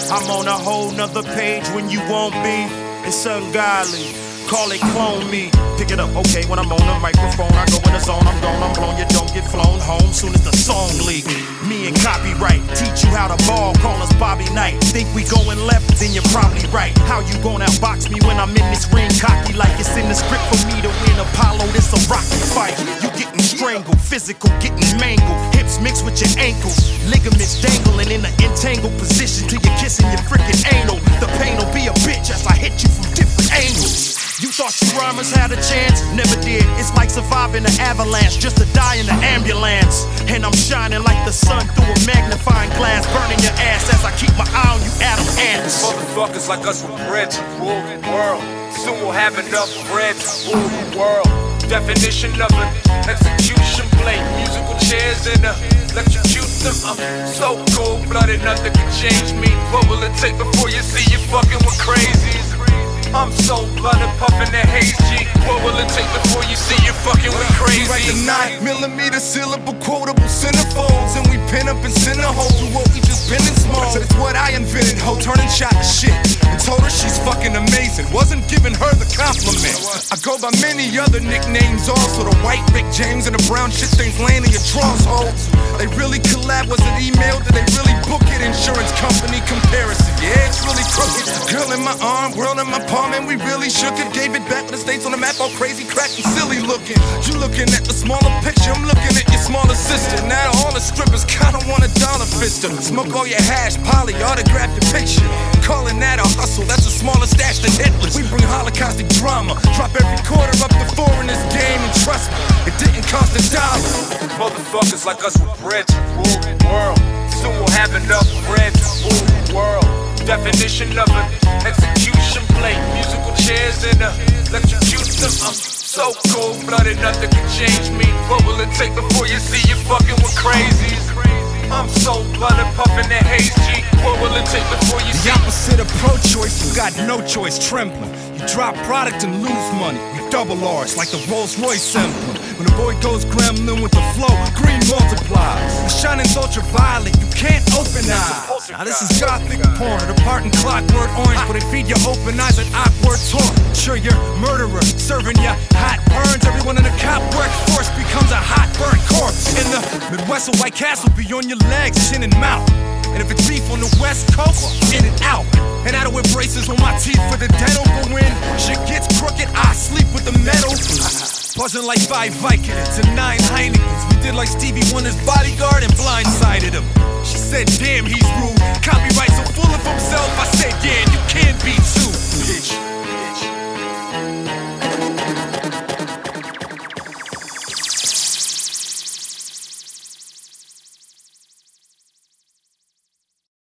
I'm on a whole nother page when you won't be. It's ungodly. Call it clone me. Pick it up, okay, when I'm on the microphone, I go in the zone, I'm gone, I'm blown. You don't get flown home soon as the song leak. Me and copyright, teach you how to ball, call us Bobby Knight. Think we going left, then you're probably right. How you gon' outbox me when I'm in this ring, cocky like it's in the script for me to win Apollo? This a rocky fight. You getting strangled, physical getting mangled. Hips mixed with your ankles, ligaments dangling in an entangled position till you're kissing your freaking anal. The pain will be a bitch as I hit you from different angles. You thought you rhymers had a chance? Never did. It's like surviving an avalanche just to die in the ambulance. And I'm shining like the sun through a magnifying glass, burning your ass as I keep my eye on you atom ants. Motherfuckers like us were bred to rule the world. Soon we'll have enough bread to rule the world. Definition of an execution blade. Musical chairs and electrocute them. I'm so cold-blooded, nothing can change me. What will it take before you see you fucking with crazies? I'm so blooded, puffin' the haze G. What will it take before you see you fucking with crazy? We write the 9mm syllable quotable centerfolds, and we pin up and send a hole through what we just been in small. So it's what I invented, ho, turning shot to shit. And told her she's fucking amazing, wasn't giving her the compliment. I go by many other nicknames also. The white Rick James and the brown shit stains laying in your drawers, ho. They really collab, was it email? Did they really book it? Insurance company comparison, yeah, it's really crooked. Girl in my arm, world in my palm, and we really shook it. Gave it back to the States on the map, all crazy, cracked and silly looking. You looking at the smaller picture, I'm looking at your smaller sister. Now all the strippers kinda want a dollar fister. Smoke all your hash, poly, autograph your picture. Calling that a hustle, that's a smaller stash than Hitler's. We bring holocaustic drama, drop every quarter up to 4 in this game, and trust me, it didn't cost a dollar. Motherfuckers like us were bred to rule the world. Soon we'll have enough bread to rule the world. Definition of an execution blade. Musical chairs and electrocute them. I'm so cold-blooded, nothing can change me. What will it take before you see you fucking with crazies? I'm so blooded, puffin' that haze G. What will it take before you see? The opposite of pro-choice, you got no choice, trembling. You drop product and lose money. We double R's like the Rolls-Royce emblem. When the boy goes gremlin with the flow, green multiplies. The shining's ultraviolet, you can't open eyes. Now this is gothic porn, the part in Clockwork Orange, but they feed your open eyes with awkward talk. Sure, you're murderer, serving you hot burns. Everyone in the cop workforce becomes a hot burnt corpse. In the Midwest, a White Castle be on your legs, chin and mouth. And if it's beef on the West Coast, in and out. And I don't wear braces on my teeth for the dental. But when shit gets crooked, I sleep with the metal. Buzzing like 5 Vicodins and 9 Heinekens. We did like Stevie Wonder's Bodyguard and blindsided him. She said, damn, he's rude. Copyright so full of himself, I said,